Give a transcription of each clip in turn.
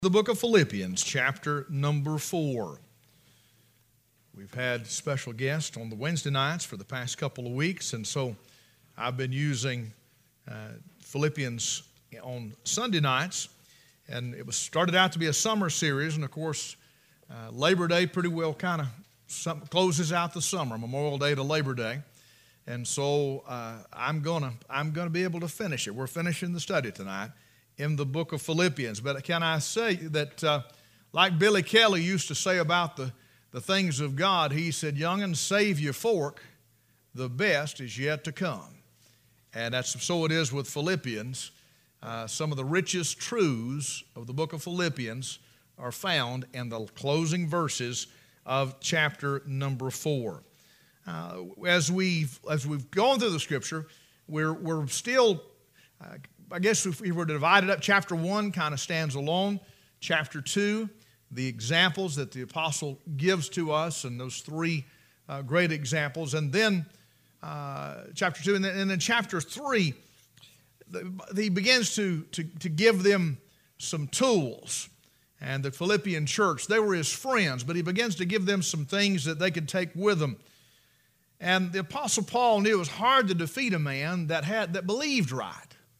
The book of Philippians, chapter number 4. We've had special guests on the Wednesday nights for the past couple of weeks, and so I've been using Philippians on Sunday nights, and it was started out to be a summer series, and of course, Labor Day pretty well kind of closes out the summer, Memorial Day to Labor Day, and so I'm gonna be able to finish it. We're finishing the study tonight in the book of Philippians. But can I say that like Billy Kelly used to say about the things of God, he said, "Young'un, save your fork, the best is yet to come." And so it is with Philippians. Some of the richest truths of the book of Philippians are found in the closing verses of chapter number 4. As we've gone through the scripture, we're still I guess if we were to divide it up, chapter 1 kind of stands alone. Chapter 2, the examples that the apostle gives to us, and those three great examples. And then chapter 2, and then chapter 3, he begins to give them some tools. And the Philippian church, they were his friends, but he begins to give them some things that they could take with them. And the apostle Paul knew it was hard to defeat a man that believed right,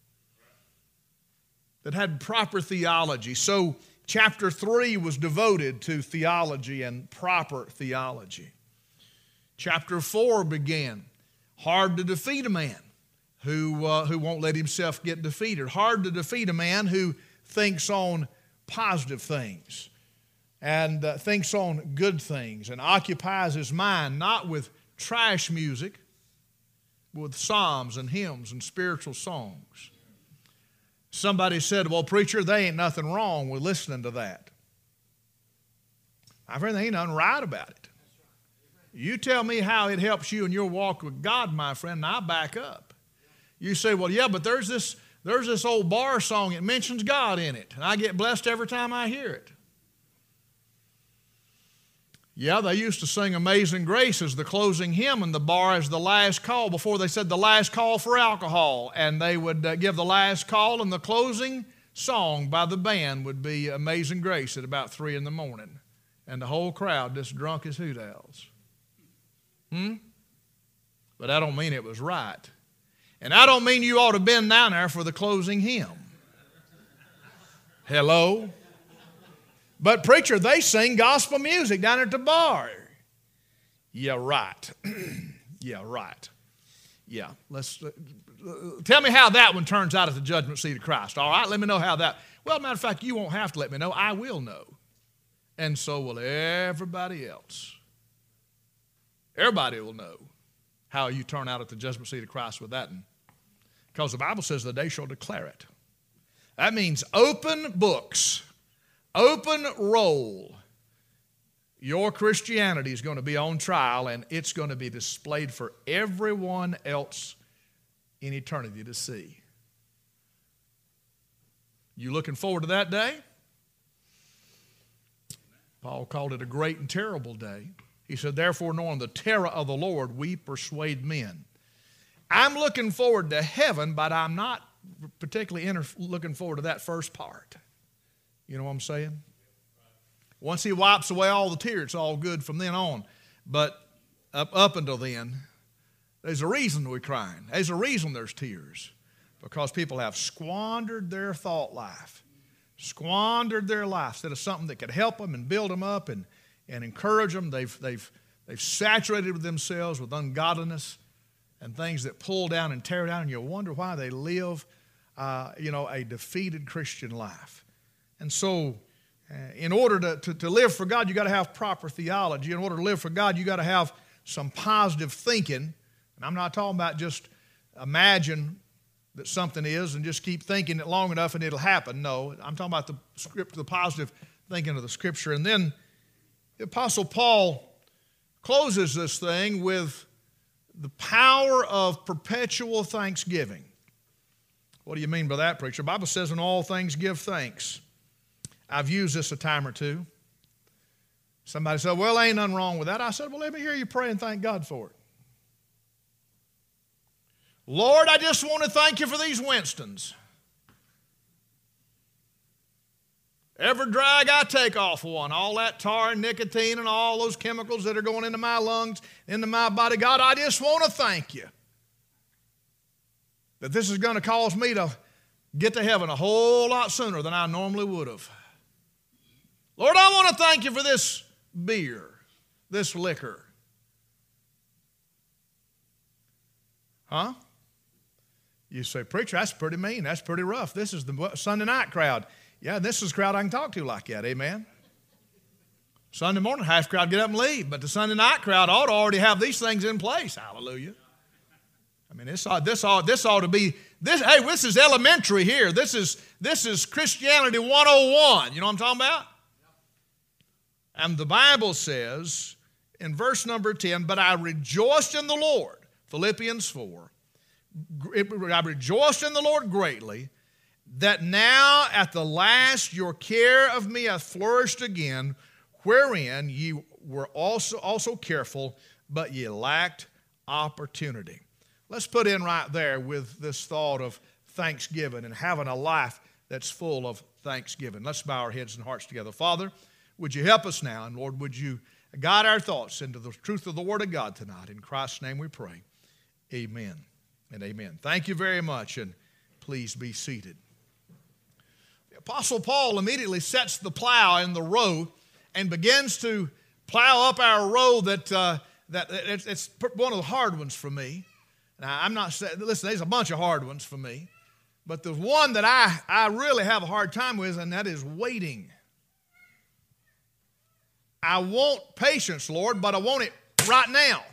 that had proper theology. So chapter 3 was devoted to theology and proper theology. Chapter 4 began, hard to defeat a man who won't let himself get defeated. Hard to defeat a man who thinks on positive things and thinks on good things and occupies his mind not with trash music, but with psalms and hymns and spiritual songs. Somebody said, "Well, preacher, there ain't nothing wrong with listening to that." My friend, there ain't nothing right about it. You tell me how it helps you in your walk with God, my friend, and I'll back up. You say, "Well, yeah, but there's this old bar song, it mentions God in it, and I get blessed every time I hear it." Yeah, they used to sing "Amazing Grace" as the closing hymn, and the bar as the last call before they said the last call for alcohol. And they would give the last call, and the closing song by the band would be "Amazing Grace" at about 3 in the morning. And the whole crowd just drunk as hoot owls. But I don't mean it was right. And I don't mean you ought to bend down there for the closing hymn. Hello? But preacher, they sing gospel music down at the bar. Yeah, right. Yeah, right. Yeah, tell me how that one turns out at the judgment seat of Christ. All right, let me know how that. Well, matter of fact, you won't have to let me know. I will know. And so will everybody else. Everybody will know how you turn out at the judgment seat of Christ with that one. Because the Bible says the day shall declare it. That means open books. Open roll. Your Christianity is going to be on trial, and it's going to be displayed for everyone else in eternity to see. You looking forward to that day? Paul called it a great and terrible day. He said, "Therefore, knowing the terror of the Lord, we persuade men." I'm looking forward to heaven, but I'm not particularly looking forward to that first part. You know what I'm saying? Once he wipes away all the tears, it's all good from then on. But up until then, there's a reason we're crying. There's a reason there's tears. Because people have squandered their thought life. Squandered their life. Instead of something that could help them and build them up and encourage them, they've saturated themselves with ungodliness and things that pull down and tear down. And you wonder why they live a defeated Christian life. And so, in order to live for God, you got to have proper theology. In order to live for God, you got to have some positive thinking. And I'm not talking about just imagine that something is and just keep thinking it long enough and it'll happen. No, I'm talking about the positive thinking of the Scripture. And then the Apostle Paul closes this thing with the power of perpetual thanksgiving. What do you mean by that, preacher? The Bible says, "In all things give thanks." I've used this a time or two. Somebody said, "Well, ain't nothing wrong with that." I said, "Well, let me hear you pray and thank God for it." "Lord, I just want to thank you for these Winstons. Every drag I take off one, all that tar and nicotine and all those chemicals that are going into my lungs, into my body, God, I just want to thank you that this is going to cause me to get to heaven a whole lot sooner than I normally would have. Lord, I want to thank you for this beer, this liquor. Huh? You say, preacher, that's pretty mean. That's pretty rough. This is the Sunday night crowd. Yeah, this is the crowd I can talk to like that. Amen. Sunday morning, half crowd get up and leave. But the Sunday night crowd ought to already have these things in place. Hallelujah. I mean, this ought to be, this is elementary here. This is Christianity 101. You know what I'm talking about? And the Bible says in verse number 10, but I rejoiced in the Lord, Philippians 4. I rejoiced in the Lord greatly, that now at the last your care of me hath flourished again, wherein ye were also careful, but ye lacked opportunity. Let's put in right there with this thought of thanksgiving and having a life that's full of thanksgiving. Let's bow our heads and hearts together. Father, would you help us now? And Lord, would you guide our thoughts into the truth of the Word of God tonight? In Christ's name we pray. Amen and amen. Thank you very much, and please be seated. The Apostle Paul immediately sets the plow in the row and begins to plow up our row that it's one of the hard ones for me. Now, I'm not saying, listen, there's a bunch of hard ones for me, but there's one that I really have a hard time with, and that is waiting. I want patience, Lord, but I want it right now.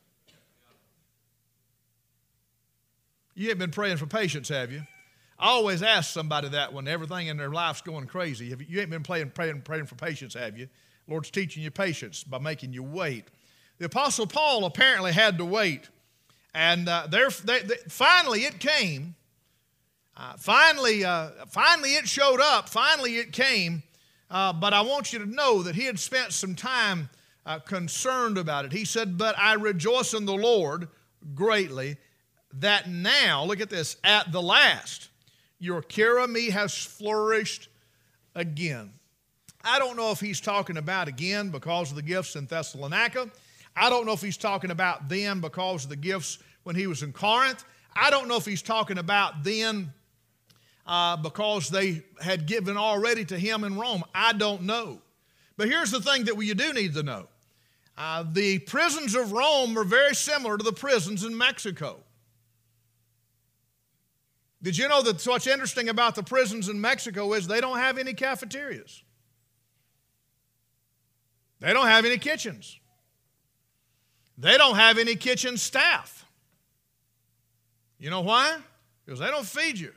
You haven't been praying for patience, have you? I always ask somebody that when everything in their life's going crazy. You ain't been praying for patience, have you? Lord's teaching you patience by making you wait. The Apostle Paul apparently had to wait. And finally it came. Finally it showed up. Finally it came. But I want you to know that he had spent some time concerned about it. He said, but I rejoice in the Lord greatly that now, look at this, at the last, your care of me has flourished again. I don't know if he's talking about again because of the gifts in Thessalonica. I don't know if he's talking about then because of the gifts when he was in Corinth. I don't know if he's talking about then because they had given already to him in Rome. I don't know. But here's the thing that you do need to know. The prisons of Rome are very similar to the prisons in Mexico. Did you know that what's interesting about the prisons in Mexico is they don't have any cafeterias? They don't have any kitchens. They don't have any kitchen staff. You know why? Because they don't feed you.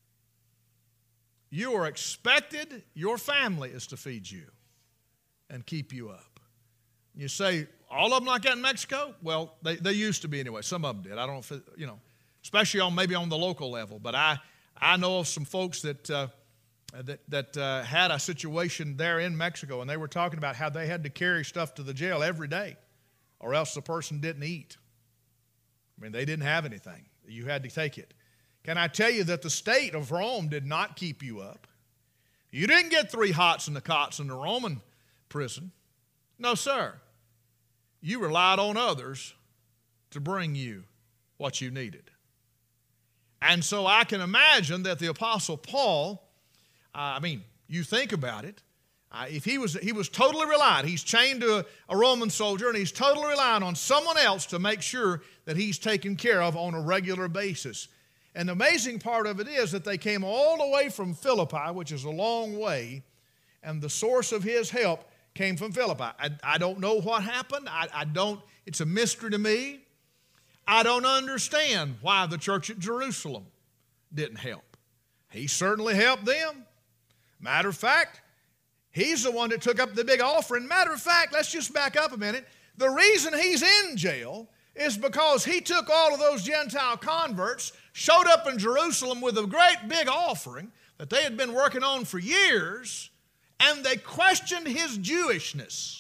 You are expected, your family is to feed you and keep you up. You say, all of them like that in Mexico? Well, they used to be anyway. Some of them did. I don't know if, especially maybe on the local level. But I know of some folks that had a situation there in Mexico, and they were talking about how they had to carry stuff to the jail every day, or else the person didn't eat. I mean, they didn't have anything. You had to take it. Can I tell you that the state of Rome did not keep you up? You didn't get 3 hots and the cots in the Roman prison. No, sir. You relied on others to bring you what you needed. And so I can imagine that the Apostle Paul, you think about it, if he was totally reliant, he's chained to a Roman soldier, and he's totally reliant on someone else to make sure that he's taken care of on a regular basis. And the amazing part of it is that they came all the way from Philippi, which is a long way, and the source of his help came from Philippi. I don't know what happened. It's a mystery to me. I don't understand why the church at Jerusalem didn't help. He certainly helped them. Matter of fact, he's the one that took up the big offering. Matter of fact, let's just back up a minute. The reason he's in jail is because he took all of those Gentile converts, showed up in Jerusalem with a great big offering that they had been working on for years, and they questioned his Jewishness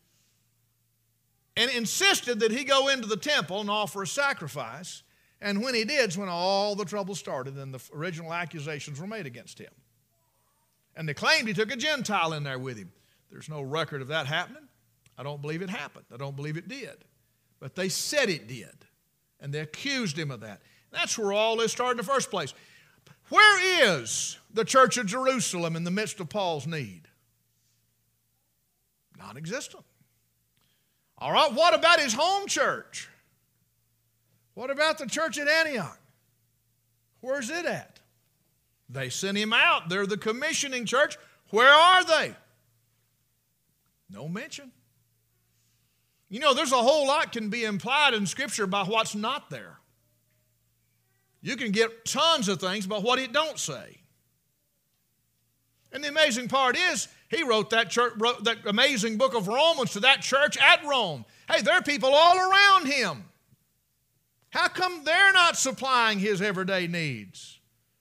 and insisted that he go into the temple and offer a sacrifice. And when he did, it's when all the trouble started and the original accusations were made against him. And they claimed he took a Gentile in there with him. There's no record of that happening. I don't believe it happened. I don't believe it did. But they said it did. And they accused him of that. That's where all this started in the first place. Where is the church of Jerusalem in the midst of Paul's need? Non-existent. All right, what about his home church? What about the church at Antioch? Where's it at? They sent him out. They're the commissioning church. Where are they? No mention. You know, there's a whole lot can be implied in Scripture by what's not there. You can get tons of things by what it don't say. And the amazing part is, he wrote that amazing book of Romans to that church at Rome. Hey, there are people all around him. How come they're not supplying his everyday needs?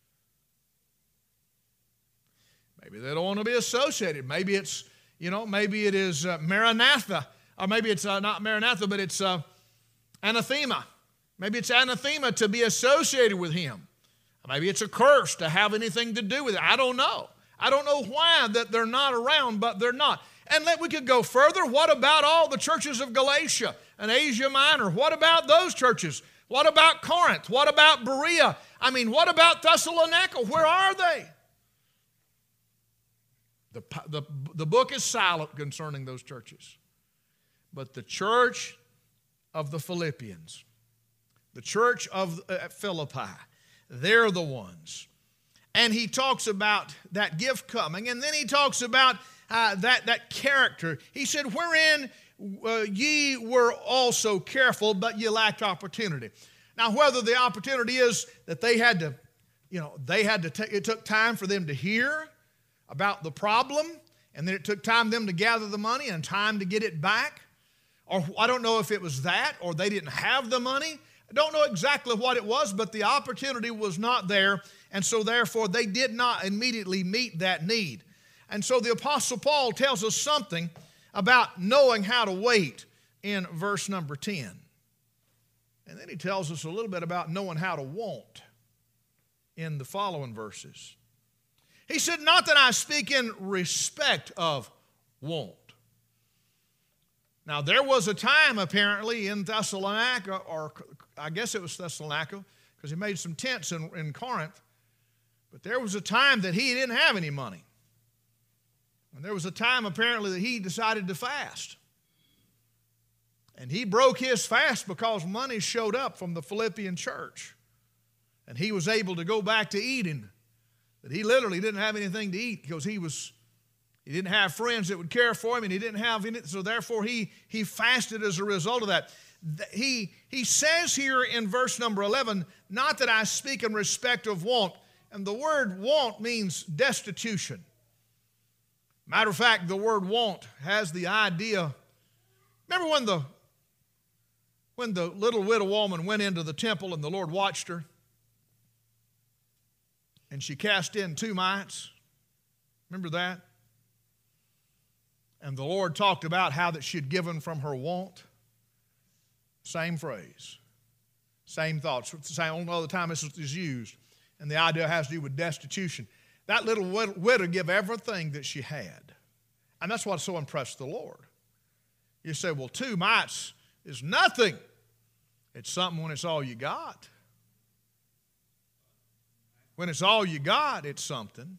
Maybe they don't want to be associated. Maybe it's, maybe it is Maranatha. Or maybe it's not Maranatha, but it's anathema. Maybe it's anathema to be associated with him. Maybe it's a curse to have anything to do with it. I don't know. I don't know why that they're not around, but they're not. And we could go further. What about all the churches of Galatia and Asia Minor? What about those churches? What about Corinth? What about Berea? What about Thessalonica? Where are they? The book is silent concerning those churches. But the church of the Philippians, the church of Philippi, they're the ones. And he talks about that gift coming, and then he talks about that character. He said, wherein ye were also careful, but ye lacked opportunity. Now, whether the opportunity is that they had to, it took time for them to hear about the problem, and then it took time for them to gather the money and time to get it back. Or I don't know if it was that, or they didn't have the money. I don't know exactly what it was, but the opportunity was not there, and so therefore they did not immediately meet that need. And so the Apostle Paul tells us something about knowing how to wait in verse number 10. And then he tells us a little bit about knowing how to want in the following verses. He said, not that I speak in respect of want. Now, there was a time, apparently, in Thessalonica, or I guess it was Thessalonica, because he made some tents in Corinth, but there was a time that he didn't have any money. And there was a time, apparently, that he decided to fast. And he broke his fast because money showed up from the Philippian church. And he was able to go back to eating. But he literally didn't have anything to eat because he didn't have friends that would care for him, and he didn't have any, so therefore he fasted as a result of that. He says here in verse number 11, not that I speak in respect of want. And the word want means destitution. Matter of fact, the word want has the idea. Remember when the little widow woman went into the temple and the Lord watched her? And she cast in 2 mites. Remember that? And the Lord talked about how that she had given from her want. Same phrase. Same thoughts. Same only other time this is used. And the idea has to do with destitution. That little widow gave everything that she had. And that's what so impressed the Lord. You say, well, 2 mites is nothing. It's something when it's all you got. When it's all you got, it's something.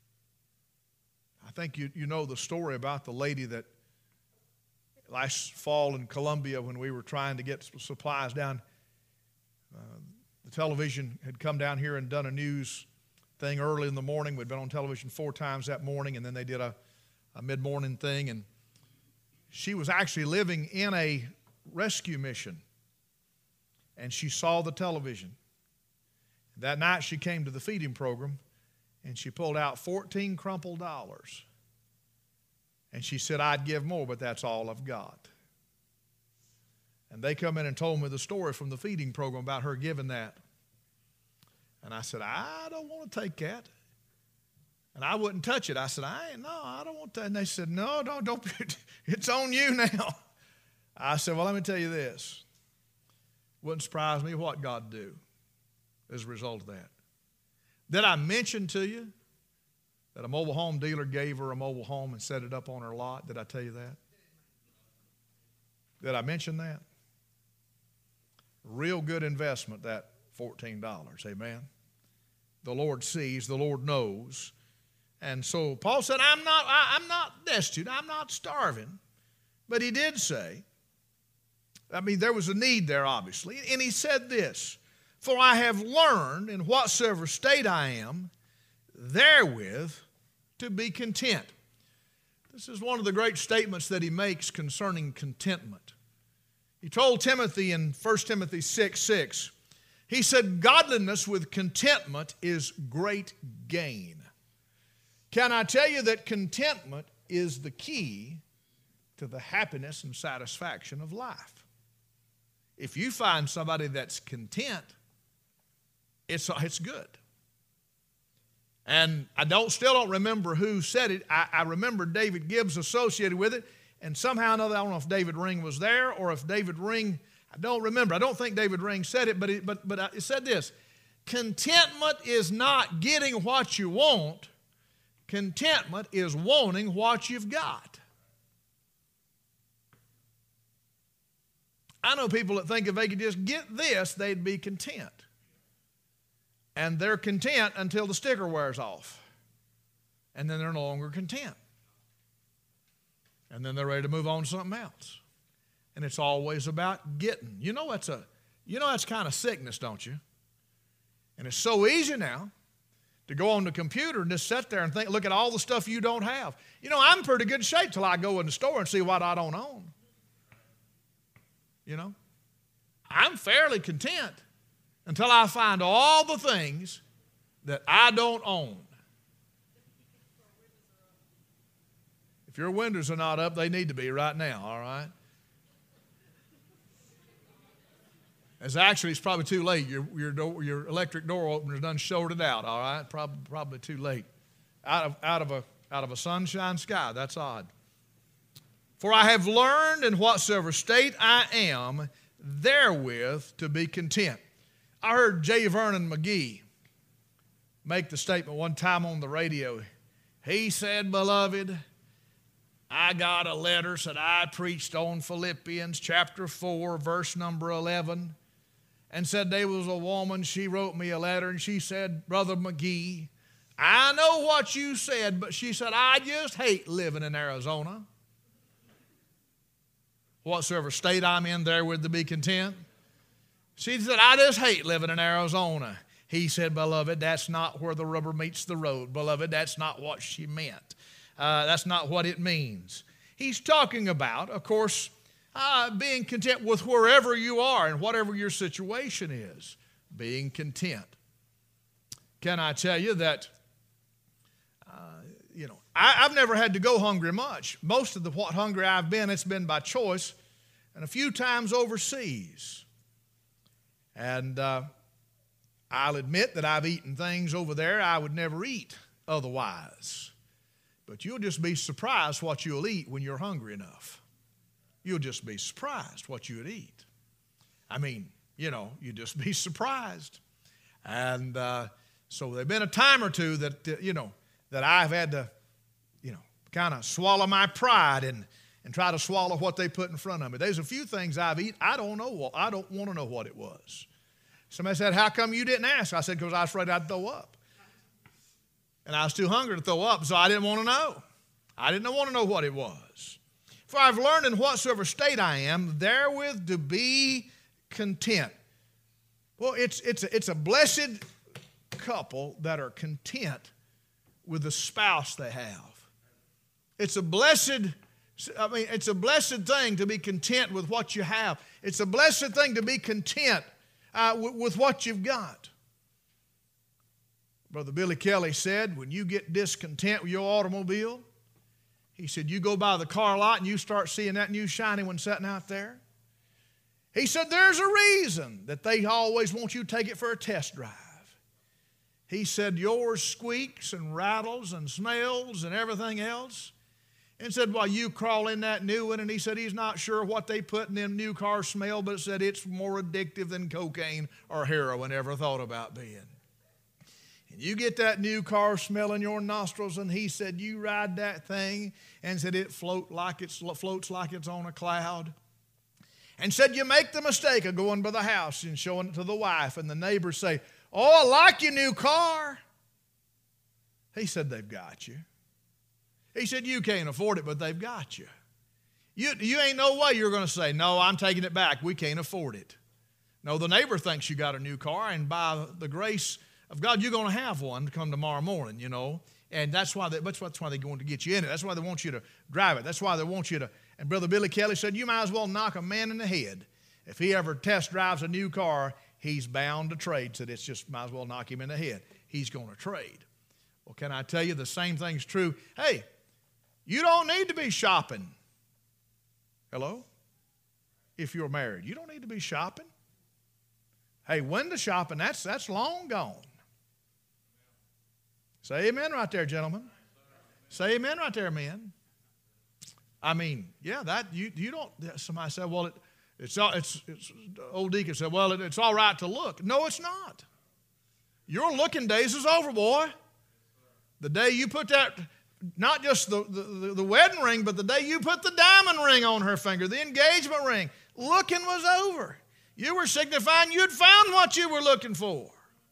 I think you know the story about the lady that last fall in Columbia when we were trying to get supplies down. The television had come down here and done a news thing early in the morning. We'd been on television 4 times that morning, and then they did a mid-morning thing. And she was actually living in a rescue mission, and she saw the television. That night she came to the feeding program, and she pulled out 14 crumpled dollars. And she said, I'd give more, but that's all I've got. And they come in and told me the story from the feeding program about her giving that. And I said, I don't want to take that. And I wouldn't touch it. I said, I don't want that. And they said, no, don't. It's on you now. I said, well, let me tell you this. Wouldn't surprise me what God do as a result of that. Did I mention to you that a mobile home dealer gave her a mobile home and set it up on her lot? Did I tell you that? Did I mention that? Real good investment, that $14. Amen. The Lord sees, the Lord knows. And so Paul said, I'm not destitute, I'm not starving. But he did say, there was a need there, obviously. And he said this, for I have learned in whatsoever state I am, therewith to be content. This is one of the great statements that he makes concerning contentment. He told Timothy in 1 Timothy 6:6, he said, godliness with contentment is great gain. Can I tell you that contentment is the key to the happiness and satisfaction of life? If you find somebody that's content, it's good. And I still don't remember who said it. I remember David Gibbs associated with it, and somehow or another, I don't know if David Ring was there or if David Ring, I don't remember. I don't think David Ring said it, but it said this, contentment is not getting what you want. Contentment is wanting what you've got. I know people that think if they could just get this, they'd be content. And they're content until the sticker wears off. And then they're no longer content. And then they're ready to move on to something else. And it's always about getting. You know that's kind of sickness, don't you? And it's so easy now to go on the computer and just sit there and look at all the stuff you don't have. You know, I'm in pretty good shape till I go in the store and see what I don't own. You know, I'm fairly content until I find all the things that I don't own. If your windows are not up, they need to be right now, all right? It's probably too late. Your electric door opener's done shorted out, all right? Probably too late. Out of a sunshine sky, that's odd. For I have learned in whatsoever state I am, therewith to be content. I heard J. Vernon McGee make the statement one time on the radio. He said, beloved, I got a letter that I preached on Philippians chapter 4, verse number 11, and said there was a woman, she wrote me a letter, and she said, Brother McGee, I know what you said, but she said, I just hate living in Arizona. Whatsoever state I'm in, therewith to be content. She said, I just hate living in Arizona. He said, beloved, that's not where the rubber meets the road. Beloved, that's not what she meant. That's not what it means. He's talking about, of course, being content with wherever you are and whatever your situation is. Being content. Can I tell you that, I've never had to go hungry much. Most of what hungry I've been, it's been by choice, and a few times overseas. And I'll admit that I've eaten things over there I would never eat otherwise. But you'll just be surprised what you'll eat when you're hungry enough. You'll just be surprised what you'd eat. You just be surprised. And so there's been a time or two that, that I've had to, kind of swallow my pride and try to swallow what they put in front of me. There's a few things I've eaten. I don't want to know what it was. Somebody said, how come you didn't ask? I said, because I was afraid I'd throw up. And I was too hungry to throw up, so I didn't want to know. I didn't want to know what it was. For I've learned in whatsoever state I am, therewith to be content. Well, it's a blessed couple that are content with the spouse they have. It's a blessed thing to be content with what you have. It's a blessed thing to be content with what you've got. Brother Billy Kelly said, when you get discontent with your automobile, he said, you go by the car lot and you start seeing that new shiny one sitting out there. He said, there's a reason that they always want you to take it for a test drive. He said, yours squeaks and rattles and smells and everything else. And said, well, you crawl in that new one. And he said he's not sure what they put in them new cars smell, but said it's more addictive than cocaine or heroin ever thought about being. And you get that new car smell in your nostrils, and he said, you ride that thing, and said it floats like it's on a cloud. And said you make the mistake of going by the house and showing it to the wife, and the neighbors say, oh, I like your new car. He said, they've got you. He said, you can't afford it, but they've got you. You ain't no way you're going to say, no, I'm taking it back. We can't afford it. No, the neighbor thinks you got a new car, and by the grace of God, you're going to have one to come tomorrow morning, you know. And that's why they're going to get you in it. That's why they want you to drive it. That's why they want you to. And Brother Billy Kelly said, you might as well knock a man in the head. If he ever test drives a new car, he's bound to trade. Said it's just might as well knock him in the head. He's going to trade. Well, can I tell you the same thing's true? Hey, you don't need to be shopping. Hello? If you're married, you don't need to be shopping. Hey, when the shopping, that's long gone. Say amen right there, gentlemen. Say amen right there, men. I mean, yeah, that you don't. Somebody said, well, it's old deacon said, well, it's all right to look. No, it's not. Your looking days is over, boy. The day you put that, not just the wedding ring, but the day you put the diamond ring on her finger, the engagement ring, looking was over. You were signifying you'd found what you were looking for.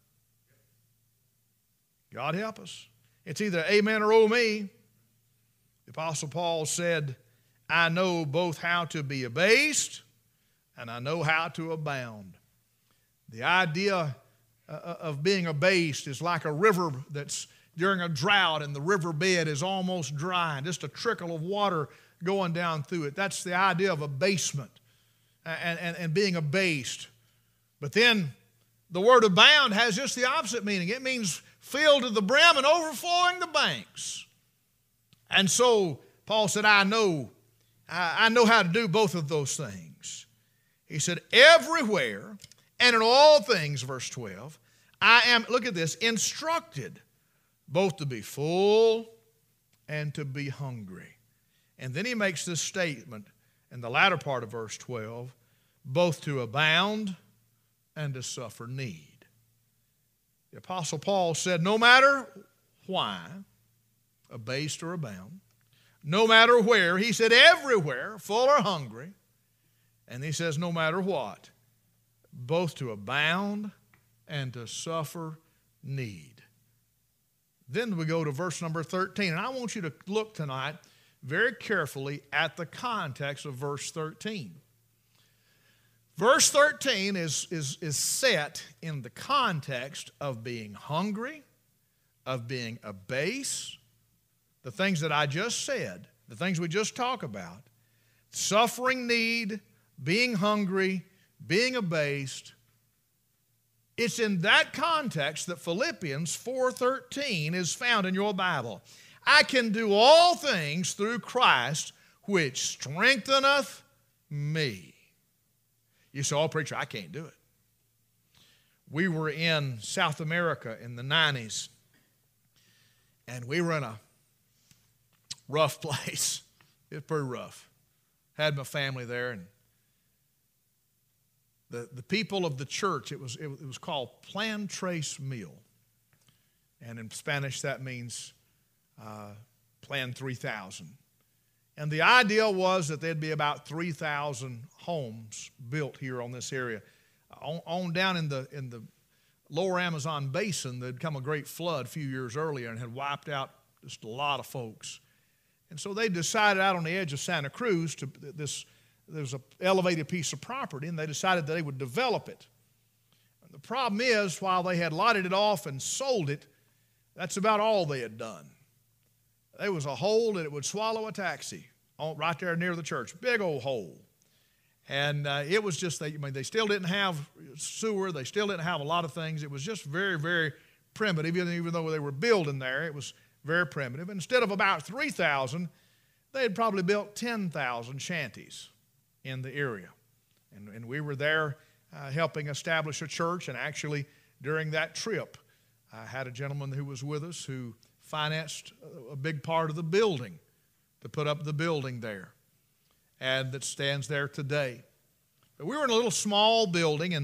God help us. It's either amen or oh me. The Apostle Paul said, I know both how to be abased and I know how to abound. The idea of being abased is like a river that's during a drought and the river bed is almost dry, just a trickle of water going down through it. That's the idea of abasement and being abased. But then the word abound has just the opposite meaning. It means filled to the brim and overflowing the banks. And so Paul said, I know how to do both of those things. He said, everywhere and in all things, verse 12, I am, look at this, instructed both to be full and to be hungry. And then he makes this statement in the latter part of verse 12, both to abound and to suffer need. The Apostle Paul said, no matter why, abased or abound, no matter where, he said everywhere, full or hungry, and he says no matter what, both to abound and to suffer need. Then we go to verse number 13, and I want you to look tonight very carefully at the context of verse 13. Verse 13 is set in the context of being hungry, of being abased, the things that I just said, the things we just talked about, suffering need, being hungry, being abased. It's in that context that Philippians 4:13 is found in your Bible. I can do all things through Christ which strengtheneth me. You say, oh, preacher, I can't do it. We were in South America in the 90s, and we were in a rough place. It was pretty rough. Had my family there, and the people of the church, it was called Plan Tres Mil. And in Spanish, that means Plan 3000. And the idea was that there'd be about 3,000 homes built here on this area. On down in the lower Amazon basin, there'd come a great flood a few years earlier and had wiped out just a lot of folks. And so they decided out on the edge of Santa Cruz, there's an elevated piece of property, and they decided that they would develop it. And the problem is, while they had lotted it off and sold it, that's about all they had done. There was a hole that it would swallow a taxi right there near the church, big old hole. And it was just, they still didn't have sewer, they still didn't have a lot of things. It was just very, very primitive, even though they were building there, it was very primitive. Instead of about 3,000, they had probably built 10,000 shanties in the area. And we were there helping establish a church, and actually during that trip, I had a gentleman who was with us who financed a big part of the building to put up the building there, and that stands there today. But we were in a little small building, and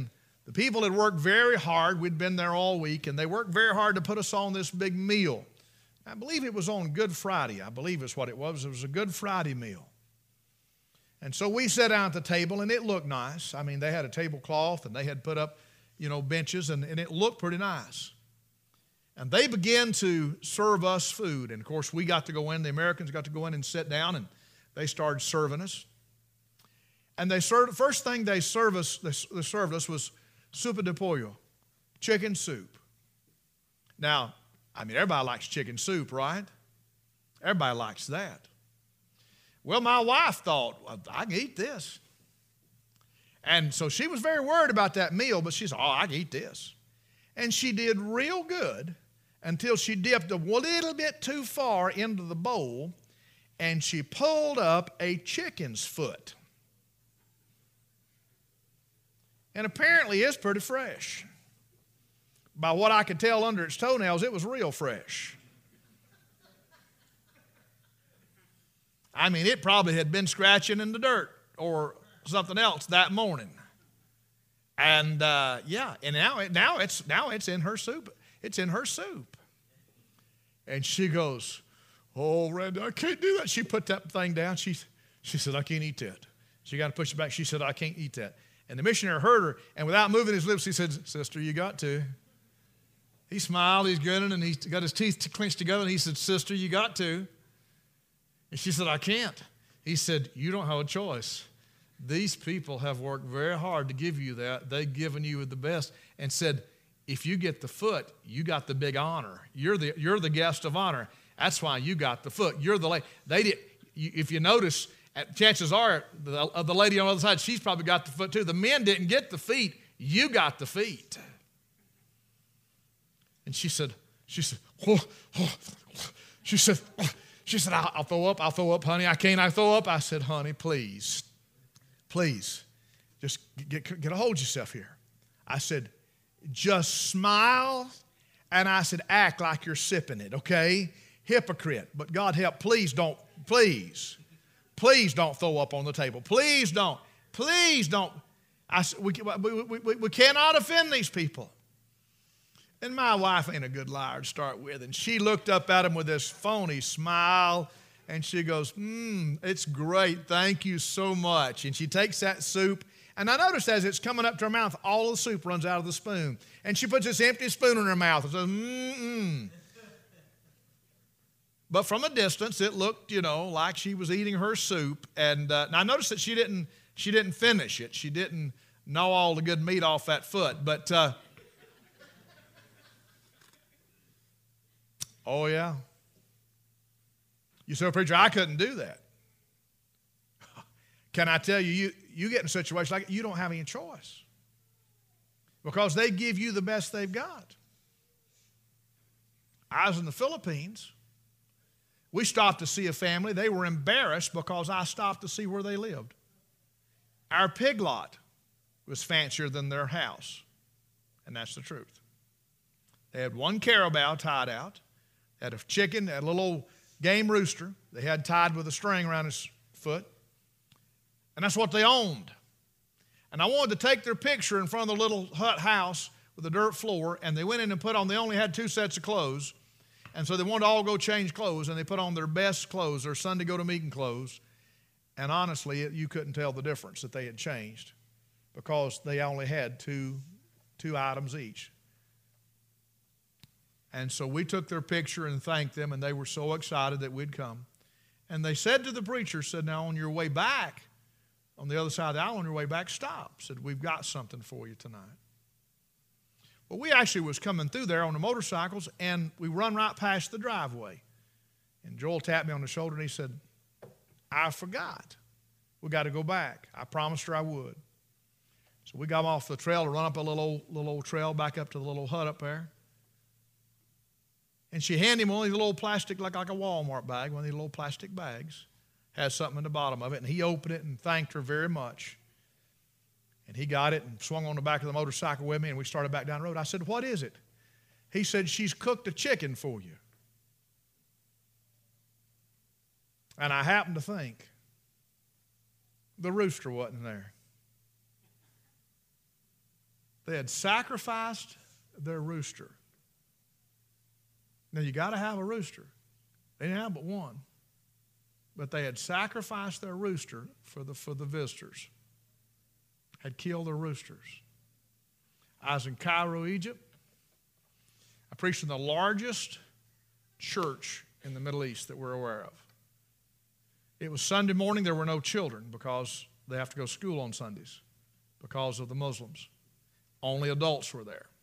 The people had worked very hard. We'd been there all week, and they worked very hard to put us on this big meal. I believe it was on Good Friday. I believe is what it was. It was a Good Friday meal. And so we sat down at the table, and it looked nice. I mean, they had a tablecloth, and they had put up, benches, and it looked pretty nice. And they began to serve us food. And, of course, we got to go in. The Americans got to go in and sit down, and they started serving us. And the first thing they served us was sopa de pollo, chicken soup. Now, I mean, everybody likes chicken soup, right? Everybody likes that. Well, my wife thought, well, I can eat this. And so she was very worried about that meal, but she said, oh, I can eat this. And she did real good until she dipped a little bit too far into the bowl, and she pulled up a chicken's foot. And apparently it's pretty fresh. By what I could tell under its toenails, it was real fresh. I mean, it probably had been scratching in the dirt or something else that morning. And and now it's in her soup. It's in her soup. And she goes, oh, Randy, I can't do that. She put that thing down. She said, I can't eat that. She got to push it back. She said, I can't eat that. And the missionary heard her, and without moving his lips, he said, sister, you got to. He smiled, he's grinning, and he got his teeth clenched together, and he said, sister, you got to. And she said, I can't. He said, you don't have a choice. These people have worked very hard to give you that. They've given you the best. And said, if you get the foot, you got the big honor. You're the guest of honor. That's why you got the foot. You're the lady. If you notice, chances are the lady on the other side, she's probably got the foot too. The men didn't get the feet. You got the feet. And she said, I'll throw up, honey. I throw up. I said, honey, please, just get a hold of yourself here. I said, just smile, and I said, act like you're sipping it, okay? Hypocrite, but God help, please don't throw up on the table. Please don't. We cannot offend these people. And my wife ain't a good liar to start with. And she looked up at him with this phony smile, and she goes, it's great. Thank you so much. And she takes that soup, and I noticed as it's coming up to her mouth, all the soup runs out of the spoon. And she puts this empty spoon in her mouth and says, But from a distance, it looked, like she was eating her soup. And I noticed that she didn't finish it. She didn't gnaw all the good meat off that foot. But oh, yeah. You say, preacher, I couldn't do that. Can I tell you, you get in a situation like that, you don't have any choice. Because they give you the best they've got. I was in the Philippines. We stopped to see a family. They were embarrassed because I stopped to see where they lived. Our pig lot was fancier than their house. And that's the truth. They had one carabao tied out. They had a chicken, they had a little old game rooster they had tied with a string around his foot. And that's what they owned. And I wanted to take their picture in front of the little hut house with a dirt floor, and they went in and they only had 2 sets of clothes. And so they wanted to all go change clothes, and they put on their best clothes, their Sunday go-to-meeting clothes. And honestly, you couldn't tell the difference that they had changed because they only had two items each. And so we took their picture and thanked them, and they were so excited that we'd come. And they said to the preacher, now on your way back, on the other side of the aisle, on your way back, stop. Said, we've got something for you tonight. Well, we actually was coming through there on the motorcycles, and we run right past the driveway. And Joel tapped me on the shoulder, and he said, I forgot. We got to go back. I promised her I would. So we got off the trail to run up a little old trail back up to the little hut up there. And she handed him one of these little plastic, like a Walmart bag, one of these little plastic bags. Has something in the bottom of it. And he opened it and thanked her very much. And he got it and swung on the back of the motorcycle with me, and we started back down the road. I said, what is it? He said, she's cooked a chicken for you. And I happened to think the rooster wasn't there. They had sacrificed their rooster. Now, you got to have a rooster. They didn't have but one. But they had sacrificed their rooster for the visitors. Had killed their roosters. I was in Cairo, Egypt. I preached in the largest church in the Middle East that we're aware of. It was Sunday morning. There were no children because they have to go to school on Sundays because of the Muslims. Only adults were there.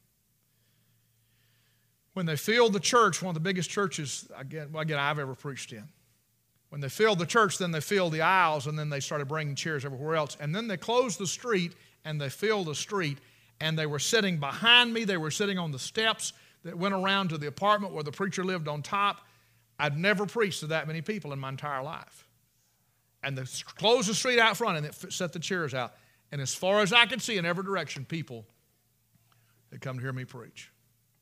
When they filled the church, one of the biggest churches again I've ever preached in, when they filled the church, then they filled the aisles, and then they started bringing chairs everywhere else. And then they closed the street, and they filled the street, and they were sitting behind me. They were sitting on the steps that went around to the apartment where the preacher lived on top. I'd never preached to that many people in my entire life. And they closed the street out front, and it set the chairs out. And as far as I could see in every direction, people had come to hear me preach.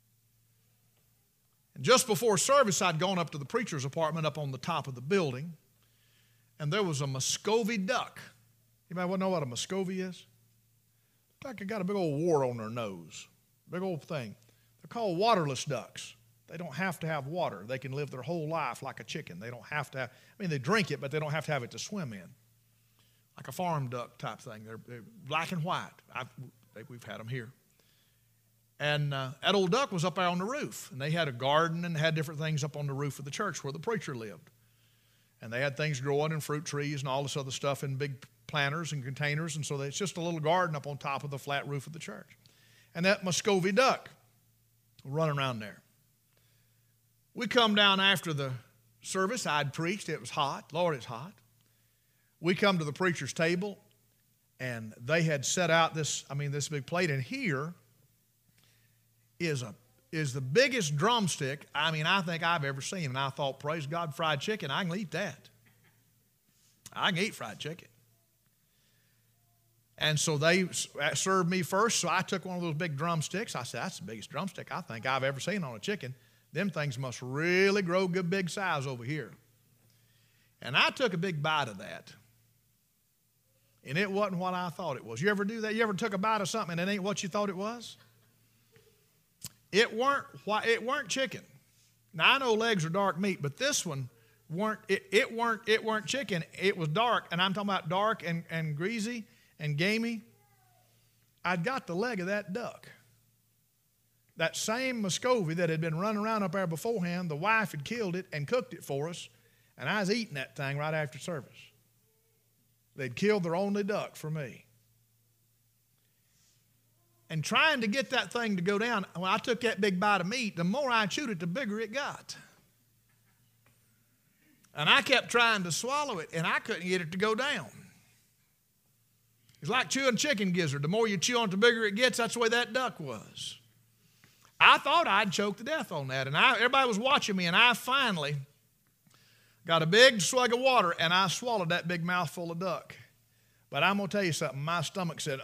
And just before service, I'd gone up to the preacher's apartment up on the top of the building, and there was a Muscovy duck. Anybody know what a Muscovy is? It's like it got a big old wart on their nose, big old thing. They're called waterless ducks. They don't have to have water. They can live their whole life like a chicken. They don't have to have, they drink it, but they don't have to have it to swim in. Like a farm duck type thing. They're black and white. We've had them here. And that old duck was up there on the roof. And they had a garden and had different things up on the roof of the church where the preacher lived. And they had things growing and fruit trees and all this other stuff in big planters and containers. And so it's just a little garden up on top of the flat roof of the church. And that Muscovy duck running around there. We come down after the service. I'd preached. It was hot. Lord, it's hot. We come to the preacher's table, and they had set out this big plate. And here is the biggest drumstick, I think I've ever seen. And I thought, praise God, fried chicken, I can eat that. I can eat fried chicken. And so they served me first, so I took one of those big drumsticks. I said, that's the biggest drumstick I think I've ever seen on a chicken. Them things must really grow good big size over here. And I took a big bite of that. And it wasn't what I thought it was. You ever do that? You ever took a bite of something and it ain't what you thought it was? It weren't chicken. Now I know legs are dark meat, but this one weren't chicken. It was dark, and I'm talking about dark and greasy and gamey. I'd got the leg of that duck. That same Muscovy that had been running around up there beforehand, the wife had killed it and cooked it for us, and I was eating that thing right after service. They'd killed their only duck for me. And trying to get that thing to go down, when I took that big bite of meat, the more I chewed it, the bigger it got. And I kept trying to swallow it, and I couldn't get it to go down. It's like chewing chicken gizzard. The more you chew on it, the bigger it gets. That's the way that duck was. I thought I'd choke to death on that, and everybody was watching me, and I finally got a big swig of water, and I swallowed that big mouthful of duck. But I'm going to tell you something. My stomach said,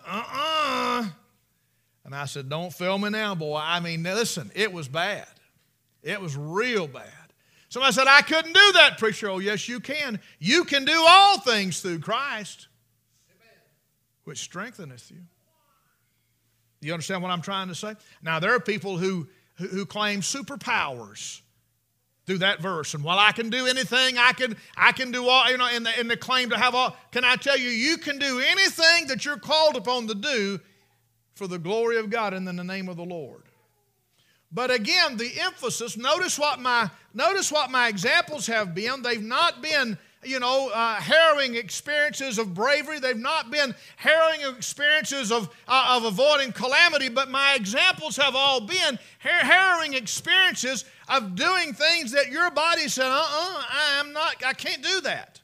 And I said, don't fail me now, boy. Listen, it was bad. It was real bad. Somebody said, I couldn't do that, preacher. Oh, yes, you can. You can do all things through Christ, which strengtheneth you. You understand what I'm trying to say? Now, there are people who claim superpowers through that verse. And while I can do anything, I can do all, in the claim to have all. Can I tell you, you can do anything that you're called upon to do for the glory of God and in the name of the Lord. But again, the emphasis, notice what my examples have been. They've not been, harrowing experiences of bravery. They've not been harrowing experiences of avoiding calamity, but my examples have all been harrowing experiences of doing things that your body said, I can't do that.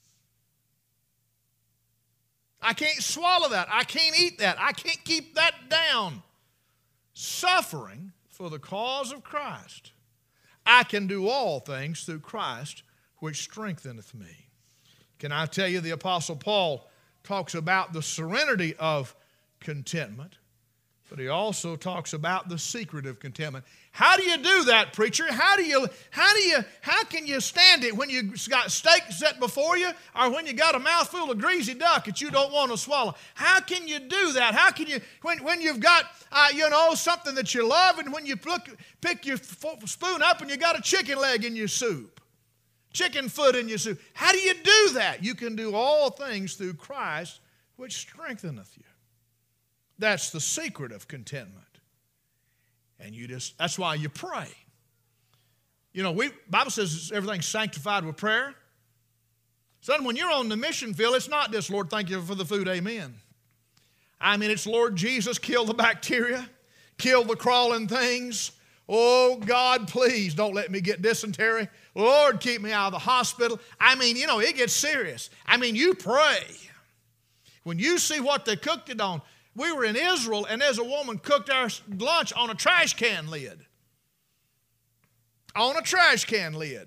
I can't swallow that. I can't eat that. I can't keep that down. Suffering for the cause of Christ. I can do all things through Christ, which strengtheneth me. Can I tell you, the Apostle Paul talks about the serenity of contentment. But he also talks about the secret of contentment. How do you do that, preacher? How can you stand it when you got steak set before you, or when you got a mouthful of greasy duck that you don't want to swallow? How can you do that? How can you, when you've got, something that you love, and when you pick your spoon up and you got a chicken leg in your soup, chicken foot in your soup? How do you do that? You can do all things through Christ, which strengtheneth you. That's the secret of contentment. And that's why you pray. Bible says everything's sanctified with prayer. Son, when you're on the mission field, it's not just, Lord, thank you for the food, amen. It's Lord Jesus, kill the bacteria, kill the crawling things. Oh, God, please don't let me get dysentery. Lord, keep me out of the hospital. It gets serious. You pray. When you see what they cooked it on, we were in Israel, and there's a woman cooked our lunch on a trash can lid. On a trash can lid.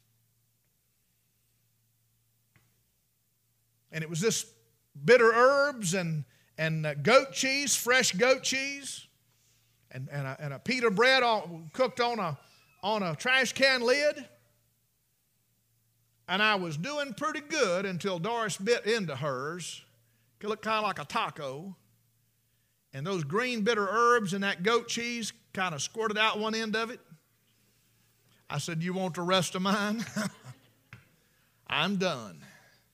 And it was this bitter herbs and goat cheese, fresh goat cheese, and a pita bread cooked on a trash can lid. And I was doing pretty good until Doris bit into hers. It looked kind of like a taco. And those green bitter herbs and that goat cheese kind of squirted out one end of it. I said, you want the rest of mine? I'm done.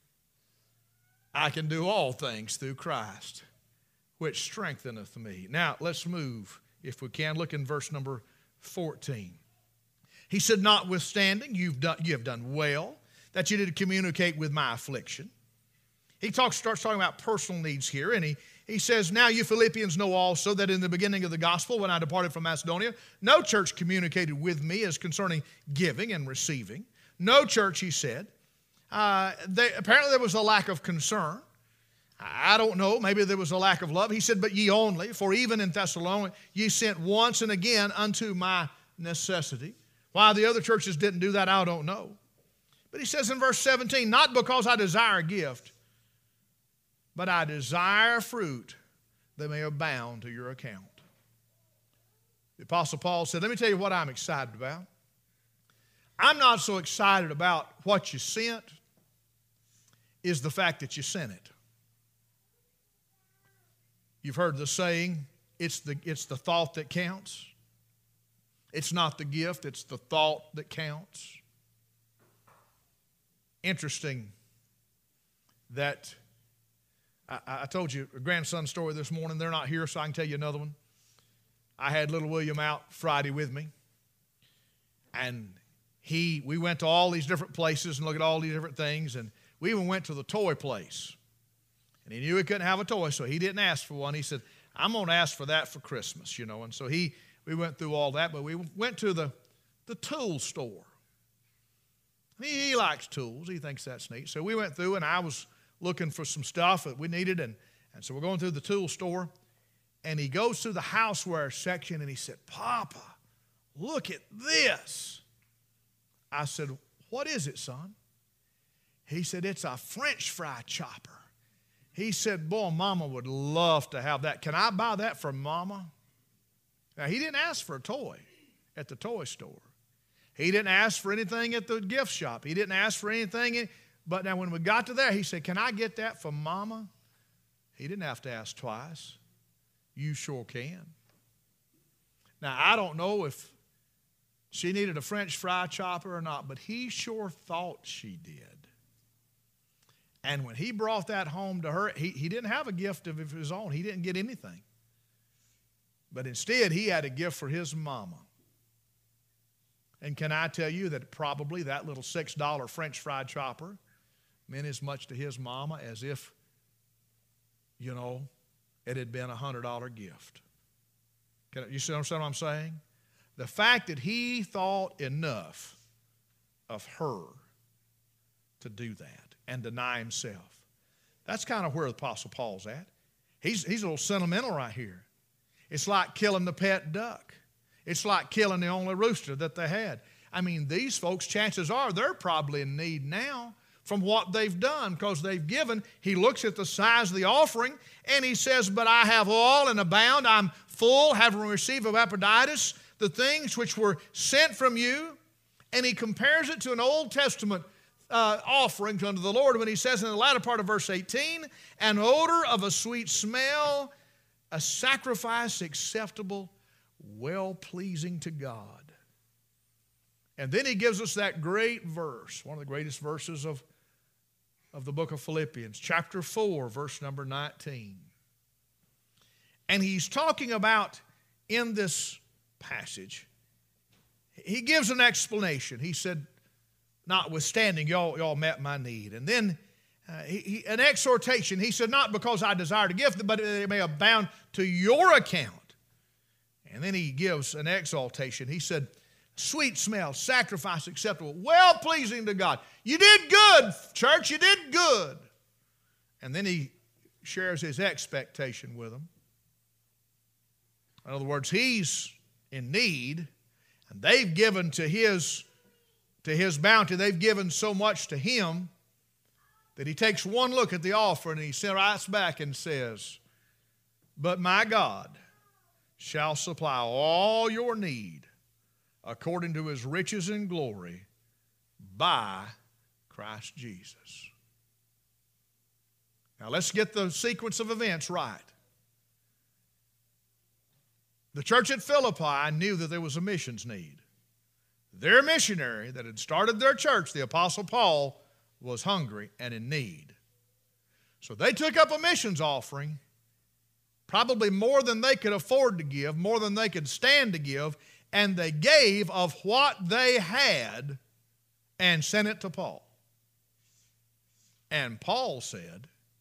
I can do all things through Christ, which strengtheneth me. Now, let's move, if we can. Look in verse number 14. He said, notwithstanding, you have done well that you did communicate with my affliction. He starts talking about personal needs here, and he says, now you Philippians know also that in the beginning of the gospel, when I departed from Macedonia, no church communicated with me as concerning giving and receiving. No church, he said. Apparently there was a lack of concern. I don't know, maybe there was a lack of love. He said, but ye only, for even in Thessalonica, ye sent once and again unto my necessity. Why the other churches didn't do that, I don't know. But he says in verse 17, not because I desire a gift, but I desire fruit that may abound to your account. The Apostle Paul said, let me tell you what I'm excited about. I'm not so excited about what you sent, is the fact that you sent it. You've heard the saying, it's the thought that counts. It's not the gift, it's the thought that counts. Interesting that I told you a grandson story this morning. They're not here, so I can tell you another one. I had little William out Friday with me, and we went to all these different places and looked at all these different things, and we even went to the toy place. And he knew he couldn't have a toy, so he didn't ask for one. He said, I'm going to ask for that for Christmas, And so we went through all that, but we went to the tool store. He likes tools. He thinks that's neat. So we went through, and I was looking for some stuff that we needed, and so we're going through the tool store, and he goes through the houseware section, and he said, Papa, look at this. I said, what is it, son? He said, it's a French fry chopper. He said, boy, Mama would love to have that. Can I buy that for Mama? Now, he didn't ask for a toy at the toy store. He didn't ask for anything at the gift shop. He didn't ask for anything. But now when we got to there, he said, can I get that for Mama? He didn't have to ask twice. You sure can. Now, I don't know if she needed a French fry chopper or not, but he sure thought she did. And when he brought that home to her, he didn't have a gift of his own. He didn't get anything. But instead, he had a gift for his mama. And can I tell you that probably that little $6 French fry chopper meant as much to his mama as if, it had been a $100 gift. You see what I'm saying? The fact that he thought enough of her to do that and deny himself. That's kind of where the Apostle Paul's at. He's a little sentimental right here. It's like killing the pet duck. It's like killing the only rooster that they had. These folks, chances are, they're probably in need now from what they've done because they've given. He looks at the size of the offering and he says, but I have all and abound. I'm full, having received of Epaphroditus the things which were sent from you. And he compares it to an Old Testament offering unto the Lord when he says in the latter part of verse 18, an odor of a sweet smell, a sacrifice acceptable, well-pleasing to God. And then he gives us that great verse, one of the greatest verses of the book of Philippians, chapter 4, verse number 19. And he's talking about, in this passage, he gives an explanation. He said, notwithstanding, y'all met my need. And then an exhortation. He said, not because I desire to give, but it may abound to your account. And then he gives an exaltation. He said, sweet smell, sacrifice acceptable, well-pleasing to God. You did good, church, you did good. And then he shares his expectation with them. In other words, he's in need, and they've given to his bounty. They've given so much to him that he takes one look at the offering and he sits back and says, but my God shall supply all your need according to his riches and glory by Christ Jesus. Now let's get the sequence of events right. The church at Philippi knew that there was a missions need. Their missionary that had started their church, the Apostle Paul, was hungry and in need. So they took up a missions offering, probably more than they could afford to give, more than they could stand to give, and they gave of what they had and sent it to Paul. And Paul said,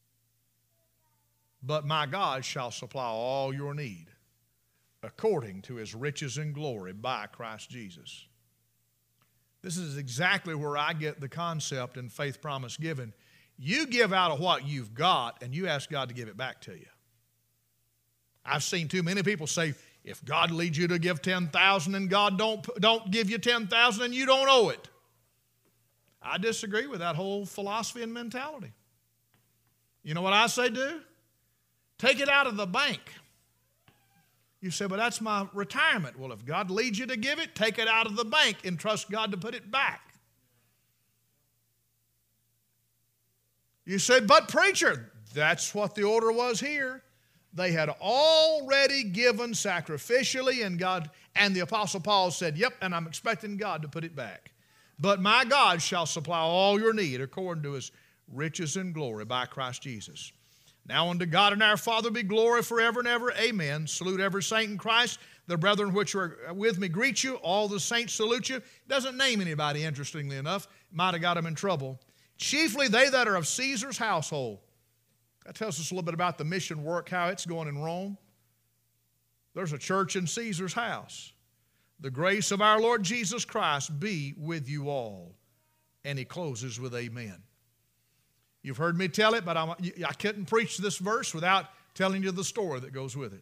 but my God shall supply all your need according to his riches and glory by Christ Jesus. This is exactly where I get the concept in faith promise giving. You give out of what you've got and you ask God to give it back to you. I've seen too many people say, if God leads you to give 10,000 and God don't give you 10,000 and you don't owe it. I disagree with that whole philosophy and mentality. You know what I say do? Take it out of the bank. You say, but that's my retirement. Well, if God leads you to give it, take it out of the bank and trust God to put it back. You say, but preacher, that's what the order was here. They had already given sacrificially, and the Apostle Paul said, yep, and I'm expecting God to put it back. But my God shall supply all your need according to his riches and glory by Christ Jesus. Now unto God and our Father be glory forever and ever. Amen. Salute every saint in Christ. The brethren which are with me greet you. All the saints salute you. Doesn't name anybody, interestingly enough. Might have got them in trouble. Chiefly they that are of Caesar's household. That tells us a little bit about the mission work, how it's going in Rome. There's a church in Caesar's house. The grace of our Lord Jesus Christ be with you all. And he closes with amen. You've heard me tell it, but I couldn't preach this verse without telling you the story that goes with it.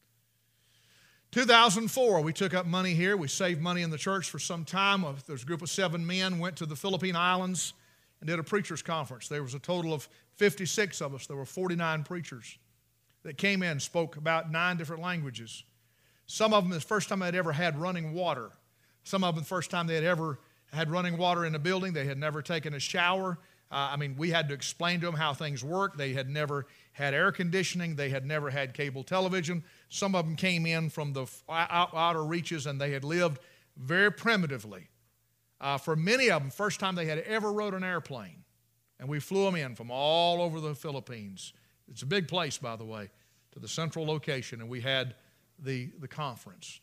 2004, we took up money here. We saved money in the church for some time. There's a group of 7 men, went to the Philippine Islands and did a preacher's conference. There was a total of 56 of us. There were 49 preachers that came in, spoke about 9 different languages. Some of them, the first time they'd ever had running water. Some of them, the first time they had ever had running water in a building. They had never taken a shower. We had to explain to them how things work. They had never had air conditioning. They had never had cable television. Some of them came in from the outer reaches, and they had lived very primitively. For many of them, first time they had ever rode an airplane. And we flew them in from all over the Philippines. It's a big place, by the way, to the central location, and we had the conference.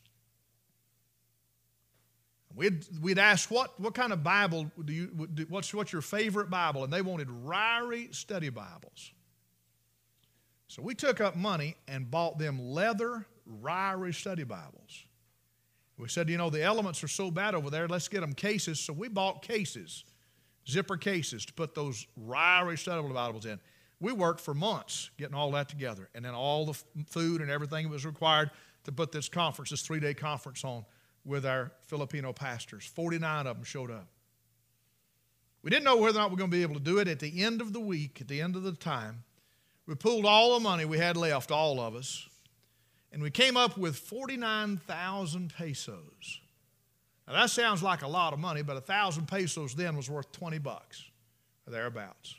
We'd ask, what kind of Bible what's your favorite Bible? And they wanted Ryrie study Bibles. So we took up money and bought them leather Ryrie study Bibles. We said, the elements are so bad over there, let's get them cases. So we bought cases, zipper cases, to put those Ryrie study Bibles in. We worked for months getting all that together, and then all the food and everything that was required to put this 3-day conference on with our Filipino pastors. 49 of them showed up. We didn't know whether or not we were going to be able to do it. At the end of the week, at the end of the time, we pulled all the money we had left, all of us, and we came up with 49,000 pesos. Now that sounds like a lot of money, but 1,000 pesos then was worth $20 or thereabouts.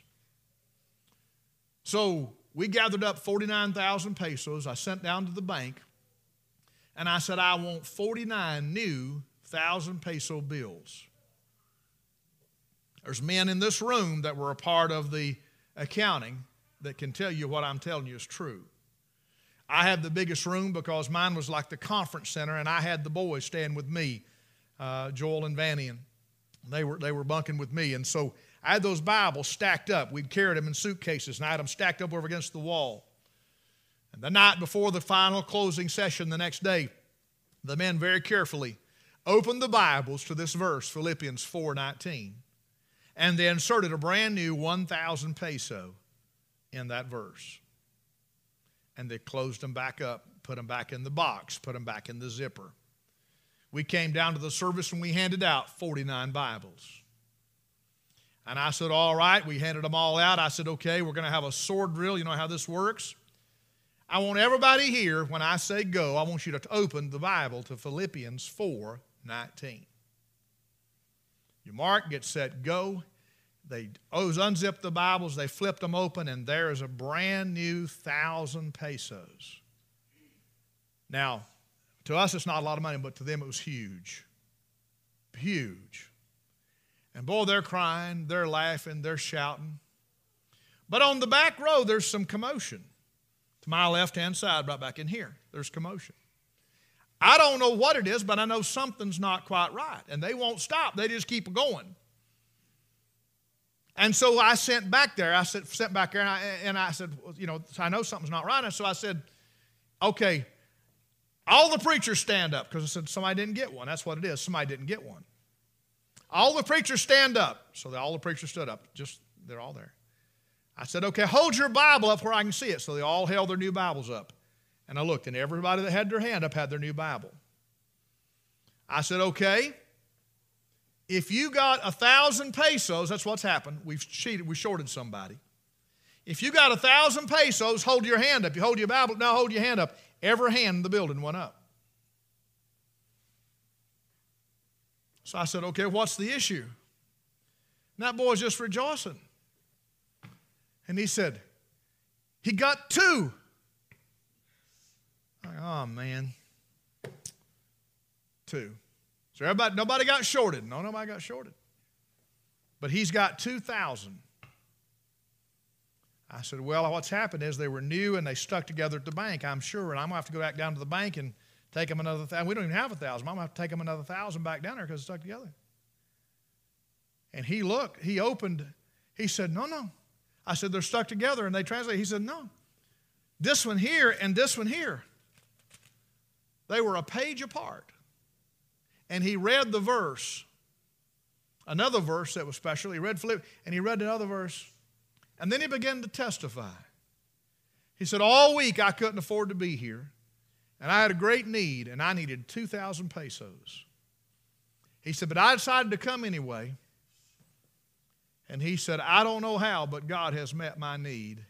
So we gathered up 49,000 pesos. I sent down to the bank, and I said, I want 49 new 1,000 peso bills. There's men in this room that were a part of the accounting that can tell you what I'm telling you is true. I had the biggest room because mine was like the conference center, and I had the boys staying with me, Joel and Vanny, and they were bunking with me. And so I had those Bibles stacked up. We'd carried them in suitcases, and I had them stacked up over against the wall. And the night before the final closing session the next day, the men very carefully opened the Bibles to this verse, Philippians 4:19, and they inserted a brand new 1,000 peso in that verse. And they closed them back up, put them back in the box, put them back in the zipper. We came down to the service and we handed out 49 Bibles. And I said, all right, we handed them all out. I said, okay, we're going to have a sword drill. You know how this works? I want everybody here, when I say go, I want you to open the Bible to Philippians 4:19. You mark, get set, go. They unzipped the Bibles, they flipped them open, and there is a brand new 1,000 pesos. Now, to us it's not a lot of money, but to them it was huge. Huge. And boy, they're crying, they're laughing, they're shouting. But on the back row, there's some commotion. To my left-hand side, right back in here, there's commotion. I don't know what it is, but I know something's not quite right. And they won't stop. They just keep going. And so I sent back there. I sent back there, and I said, you know, I know something's not right. And so I said, okay, all the preachers stand up. Because I said, somebody didn't get one. That's what it is. Somebody didn't get one. All the preachers stand up. So all the preachers stood up. They're all there. I said, okay, hold your Bible up where I can see it. So they all held their new Bibles up. And I looked, and everybody that had their hand up had their new Bible. I said, okay, if you got 1,000 pesos, that's what's happened. We've cheated, we shorted somebody. If you got 1,000 pesos, hold your hand up. You hold your Bible, now hold your hand up. Every hand in the building went up. So I said, okay, what's the issue? And that boy's just rejoicing. And he said, he got 2. Oh, man. 2. So nobody got shorted. No, nobody got shorted. But he's got 2,000. I said, well, what's happened is they were new and they stuck together at the bank, I'm sure. And I'm going to have to go back down to the bank and take them another 1,000. We don't even have 1,000. I'm going to have to take them another 1,000 back down there because it's stuck together. And he looked. He opened. He said, no. I said, they're stuck together. And they translated. He said, no. This one here and this one here. They were a page apart. And he read the verse, another verse that was special. He read Philippians, and he read another verse. And then he began to testify. He said, all week I couldn't afford to be here. And I had a great need, and I needed 2,000 pesos. He said, but I decided to come anyway. And he said, I don't know how, but God has met my need.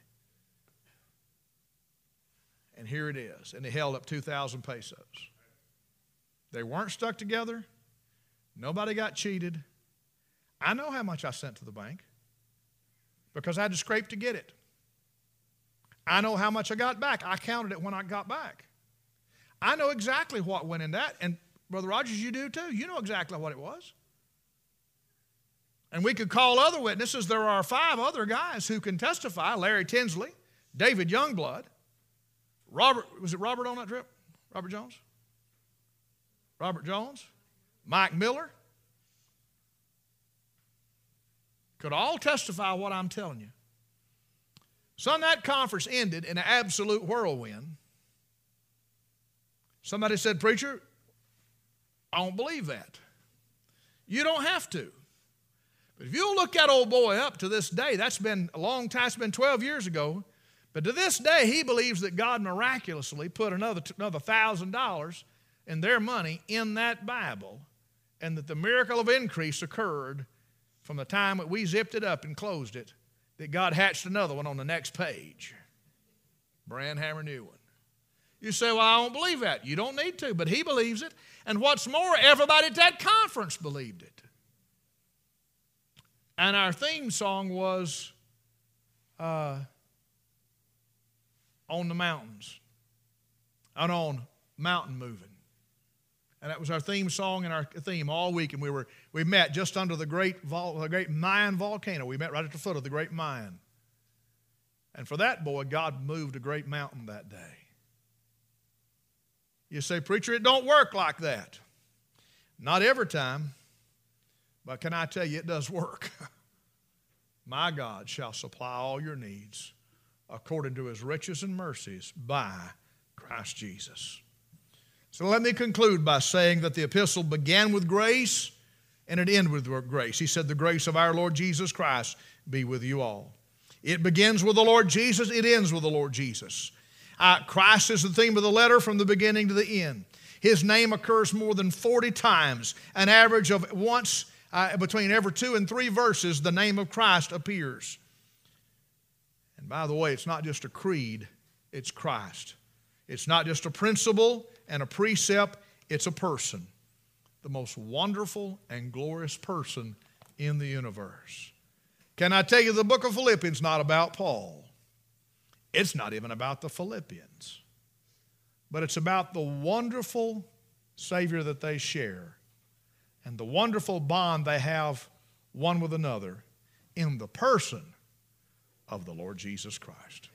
And here it is. And he held up 2,000 pesos. They weren't stuck together. Nobody got cheated. I know how much I sent to the bank because I had to scrape to get it. I know how much I got back. I counted it when I got back. I know exactly what went in that. And Brother Rogers, you do too. You know exactly what it was. And we could call other witnesses. There are 5 other guys who can testify. Larry Tinsley, David Youngblood, Robert, was it Robert on that trip? Robert Jones? Robert Jones? Mike Miller? Could all testify what I'm telling you. So that conference ended in an absolute whirlwind. Somebody said, preacher, I don't believe that. You don't have to. But if you'll look that old boy up to this day, that's been a long time, it's been 12 years ago, but to this day he believes that God miraculously put another $1,000 in their money in that Bible, and that the miracle of increase occurred from the time that we zipped it up and closed it, that God hatched another one on the next page. Brand hammer new one. You say, well, I don't believe that. You don't need to, but he believes it. And what's more, everybody at that conference believed it. And our theme song was On the Mountains, and on mountain moving. And that was our theme song and our theme all week. And we met just under the great Mayan volcano. We met right at the foot of the great Mayan. And for that boy, God moved a great mountain that day. You say, preacher, it don't work like that. Not every time, but can I tell you, it does work. My God shall supply all your needs according to his riches and mercies by Christ Jesus. So let me conclude by saying that the epistle began with grace and it ended with grace. He said, the grace of our Lord Jesus Christ be with you all. It begins with the Lord Jesus. It ends with the Lord Jesus. Christ is the theme of the letter from the beginning to the end. His name occurs more than 40 times. An average of once between every 2 and 3 verses, the name of Christ appears. And by the way, it's not just a creed, it's Christ. It's not just a principle and a precept, it's a person. The most wonderful and glorious person in the universe. Can I tell you, the book of Philippians is not about Paul. It's not even about the Philippians. But it's about the wonderful Savior that they share and the wonderful bond they have one with another in the person of the Lord Jesus Christ.